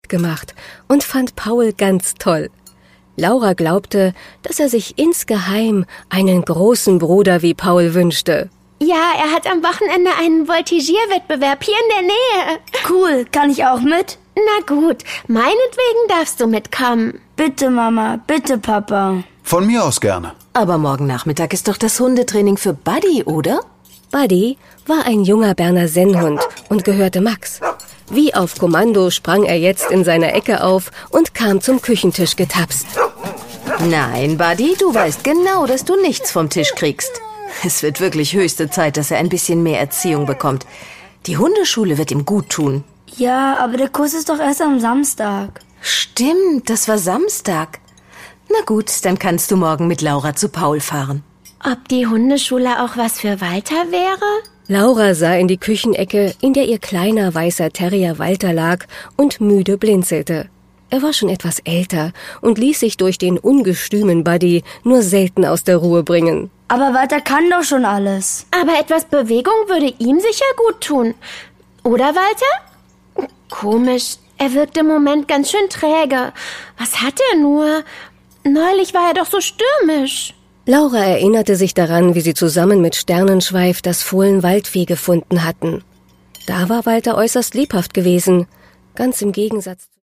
gemacht und fand Paul ganz toll. Laura glaubte, dass er sich insgeheim einen großen Bruder wie Paul wünschte. Ja, er hat am Wochenende einen Voltigierwettbewerb hier in der Nähe. Cool, kann ich auch mit? Na gut, meinetwegen darfst du mitkommen. Bitte, Mama, bitte, Papa. Von mir aus gerne. Aber morgen Nachmittag ist doch das Hundetraining für Buddy, oder? Buddy war ein junger Berner Sennhund und gehörte Max. Wie auf Kommando sprang er jetzt in seiner Ecke auf und kam zum Küchentisch getapst. Nein, Buddy, du weißt genau, dass du nichts vom Tisch kriegst. Es wird wirklich höchste Zeit, dass er ein bisschen mehr Erziehung bekommt. Die Hundeschule wird ihm gut tun. Ja, aber der Kurs ist doch erst am Samstag. Stimmt, das war Samstag. Na gut, dann kannst du morgen mit Laura zu Paul fahren. Ob die Hundeschule auch was für Walter wäre? Laura sah in die Küchenecke, in der ihr kleiner weißer Terrier Walter lag und müde blinzelte. Er war schon etwas älter und ließ sich durch den ungestümen Buddy nur selten aus der Ruhe bringen. Aber Walter kann doch schon alles. Aber etwas Bewegung würde ihm sicher gut tun. Oder, Walter? Komisch, er wirkt im Moment ganz schön träge. Was hat er nur? Neulich war er doch so stürmisch. Laura erinnerte sich daran, wie sie zusammen mit Sternenschweif das Fohlen Waldvieh gefunden hatten. Da war Walter äußerst lebhaft gewesen, ganz im Gegensatz